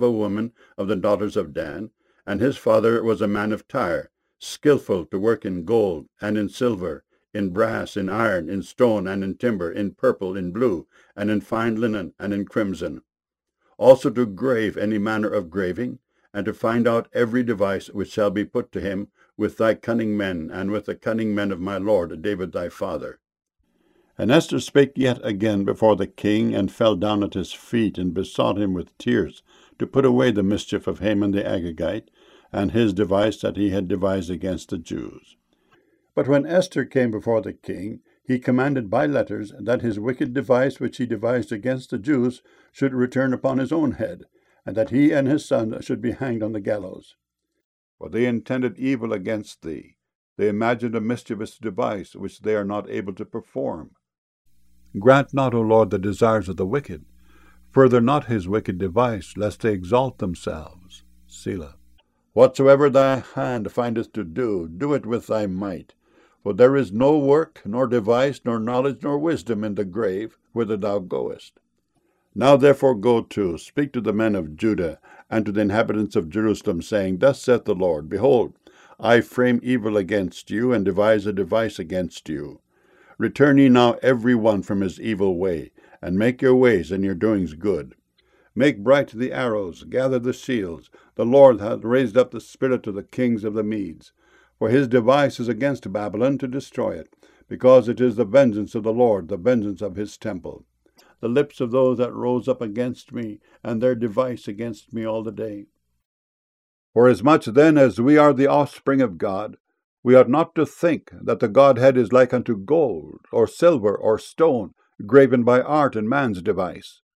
a woman of the daughters of Dan, and his father was a man of Tyre, skillful to work in gold, and in silver, in brass, in iron, in stone, and in timber, in purple, in blue, and in fine linen, and in crimson. Also to grave any manner of graving, and to find out every device which shall be put to him with thy cunning men, and with the cunning men of my lord David thy father. And Esther spake yet again before the king, and fell down at his feet, and besought him with tears to put away the mischief of Haman the Agagite, and his device that he had devised against the Jews. But when Esther came before the king, he commanded by letters that his wicked device which he devised against the Jews should return upon his own head, and that he and his son should be hanged on the gallows. For they intended evil against thee. They imagined a mischievous device which they are not able to perform. Grant not, O Lord, the desires of the wicked. Further not his wicked device, lest they exalt themselves. Selah. Whatsoever thy hand findeth to do, do it with thy might. For there is no work, nor device, nor knowledge, nor wisdom in the grave, whither thou goest. Now therefore go to, speak to the men of Judah, and to the inhabitants of Jerusalem, saying, Thus saith the Lord, Behold, I frame evil against you, and devise a device against you. Return ye now every one from his evil way, and make your ways and your doings good. Make bright the arrows, gather the shields. The Lord hath raised up the spirit of the kings of the Medes. For his device is against Babylon to destroy it, because it is the vengeance of the Lord, the vengeance of his temple. The lips of those that rose up against me, and their device against me all the day. Forasmuch then as we are the offspring of God, we ought not to think that the Godhead is like unto gold, or silver, or stone, graven by art and man's device.